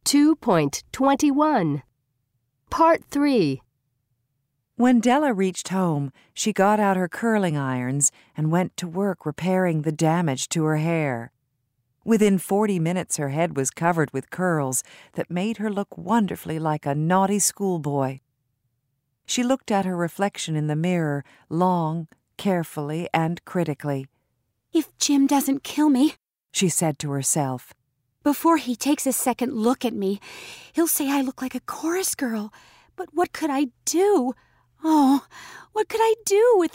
2.21. Part 3. When Della reached home, she got out her curling irons and went to work repairing the damage to her hair. Within 40 minutes, her head was covered with curls that made her look wonderfully like a naughty schoolboy. She looked at her reflection in the mirror long, carefully, and critically. "If Jim doesn't kill me," she said to herself, "before he takes a second look at me, he'll say I look like a chorus girl. But what could I do? Oh, what could I do with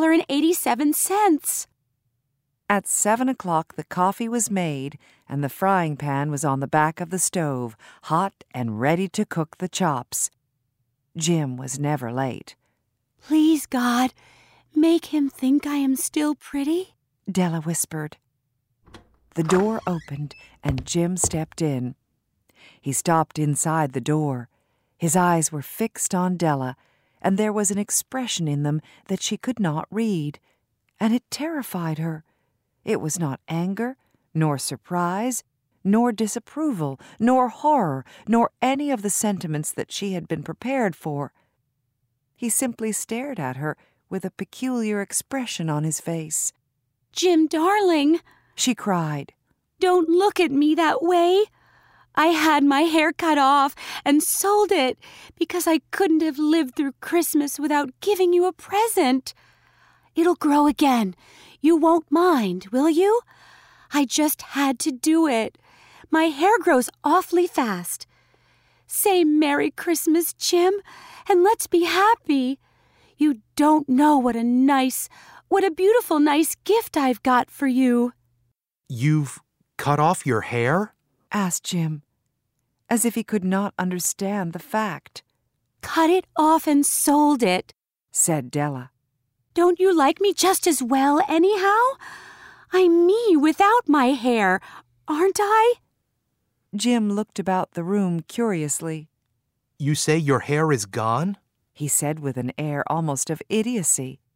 $1.87? At 7 o'clock, the coffee was made, and the frying pan was on the back of the stove, hot and ready to cook the chops. Jim was never late. "Please, God, make him think I am still pretty," Della whispered. The door opened, and Jim stepped in. He stopped inside the door. His eyes were fixed on Della, and there was an expression in them that she could not read, and it terrified her. It was not anger, nor surprise, nor disapproval, nor horror, nor any of the sentiments that she had been prepared for. He simply stared at her with a peculiar expression on his face. "Jim, darling," she cried, "don't look at me that way. I had my hair cut off and sold it because I couldn't have lived through Christmas without giving you a present. It'll grow again. You won't mind, will you? I just had to do it. My hair grows awfully fast. Say Merry Christmas, Jim, and let's be happy. You don't know what a beautiful, nice gift I've got for you." "You've cut off your hair?" asked Jim, as if he could not understand the fact. "Cut it off and sold it," said Della. "Don't you like me just as well, anyhow? I'm me without my hair, aren't I?" Jim looked about the room curiously. "You say your hair is gone?" he said with an air almost of idiocy.